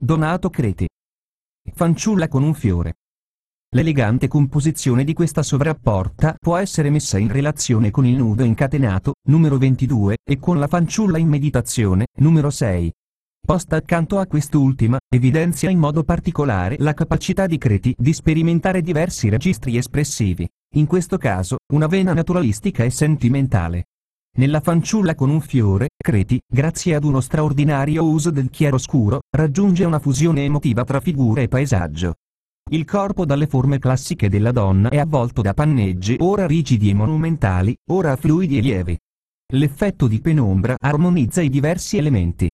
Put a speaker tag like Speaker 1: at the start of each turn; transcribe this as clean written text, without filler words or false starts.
Speaker 1: Donato Creti. Fanciulla con un fiore. L'elegante composizione di questa sovrapporta può essere messa in relazione con il nudo incatenato, numero 22, e con la fanciulla in meditazione, numero 6. Posta accanto a quest'ultima, evidenzia in modo particolare la capacità di Creti di sperimentare diversi registri espressivi, in questo caso, una vena naturalistica e sentimentale. Nella fanciulla con un fiore, Creti, grazie ad uno straordinario uso del chiaroscuro, raggiunge una fusione emotiva tra figura e paesaggio. Il corpo dalle forme classiche della donna è avvolto da panneggi ora rigidi e monumentali, ora fluidi e lievi. L'effetto di penombra armonizza i diversi elementi.